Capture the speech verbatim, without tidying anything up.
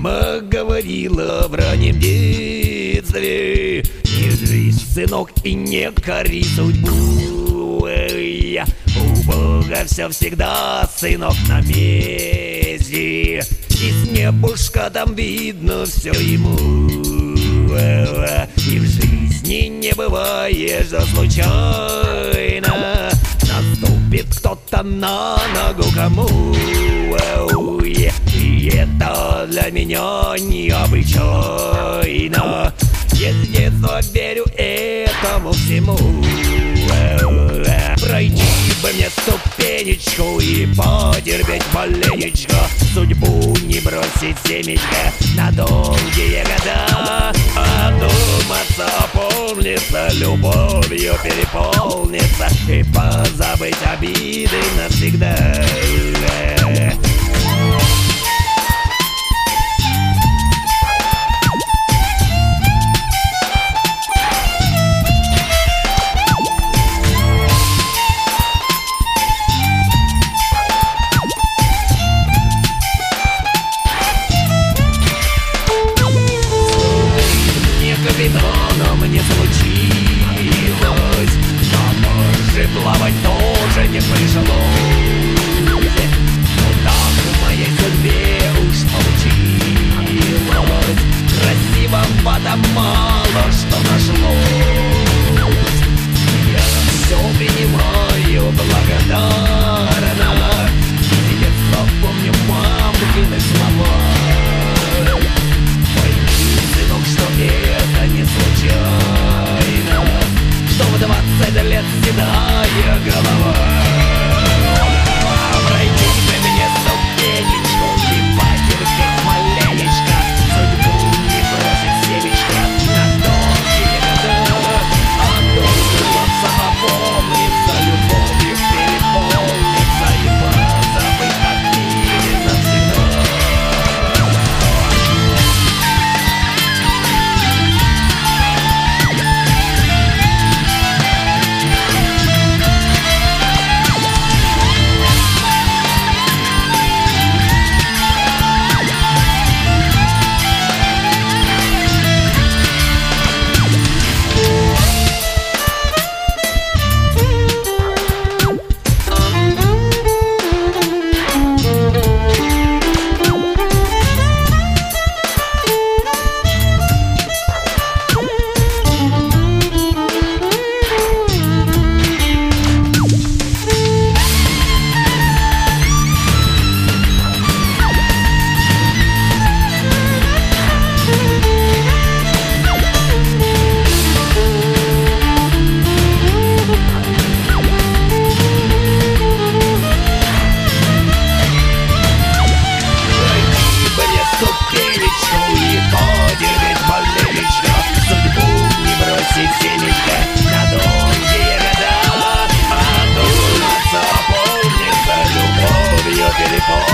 Мама говорила в раннем детстве: не злись, сынок, и не кори судьбу. Эй, у Бога все всегда, сынок, на месте, и с небушка там видно все ему. И в жизни не бывает, что случайно наступит кто-то на ногу кому. И это для меня необычайно. Я с детства верю этому всему. Пройти бы мне ступенечку и потерпеть маленечко, судьбу не бросить семечко на долгие года. Одуматься, опомниться, любовью переполниться и позабыть обиды навсегда. Но мне случилось, но может плавать тоже не пришлось. Но так в моей судьбе уж получилось. Красивого-то мало что нашлось. Я все принимаю благодарно. С детства помню мамкины слова: что это не случайно, что в двадцать лет седая голова. Пройти бы мне ступенечку и потерпеть маленечко, судьбу не бросить семечко на долгие года. Одуматься, опомниться, любовью переполниться и позабыть обиды навсегда. Семечко на долгие года. Одуматься, опомниться, любовью переполниться